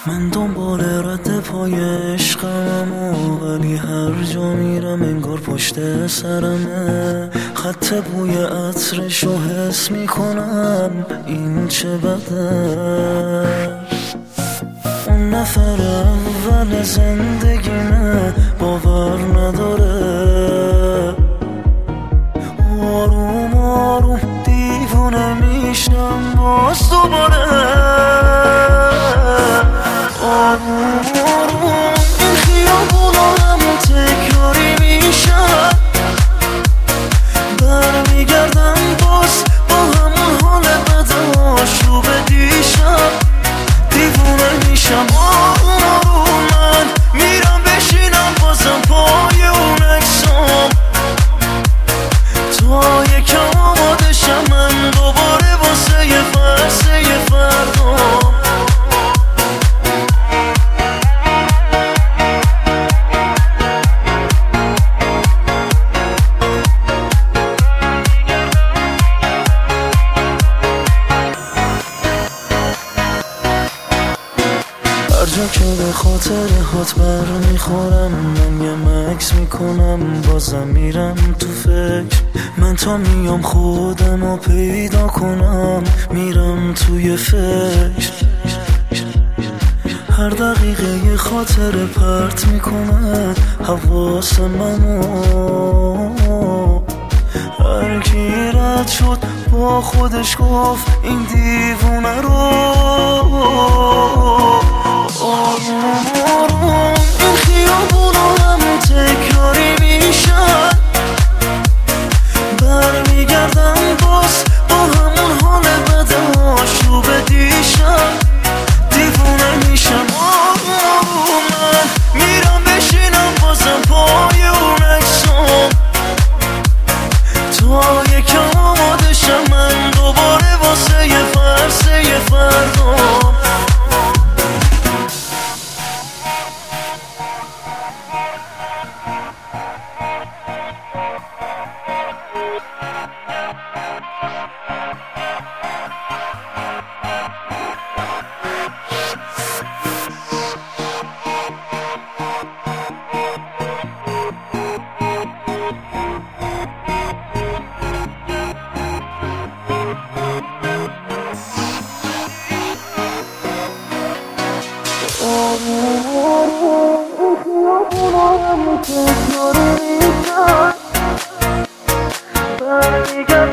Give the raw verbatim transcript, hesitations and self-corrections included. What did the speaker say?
من دنبال رد پای عشقم ولی هر جا میرم انگار پشت سرمه. خط بوی عطرشو حس میکنم، این چه بده. اون نفر اول زندگیمه، باور نداره. آروم آروم دیوونه میشم باز دوباره. آروم آروم این خیابونا همون تکراری میشن، برمیگردم باز با همون حال بد آشوب دیشب. دیوونه میشم آروم آروم من میرم بشینم بازم پای اون اکسام، تا یکم آماده شم من دوباره واسه یه فرسه یه فردام. هر جا که به خاطر هات بر میخورم، من یه مکس میکنم بازم میرم تو فکر. من تا میام خودم رو پیدا کنم، میرم توی فکر. هر دقیقه یه خاطر پرت میکنه حواس منو. هر کی رد شد با خودش گفت این دیوونه رو. آروم آروم این خیابونا همون تکراری میشن، برمیگردم باز با همون حال بد آشوب دیشب. دیوونه میشم آروم آروم من میرم بشینم بازم پای اون اکسام، تا یکم آماده شم من دوباره واسه یه فرسه یه فردام. برمیگردم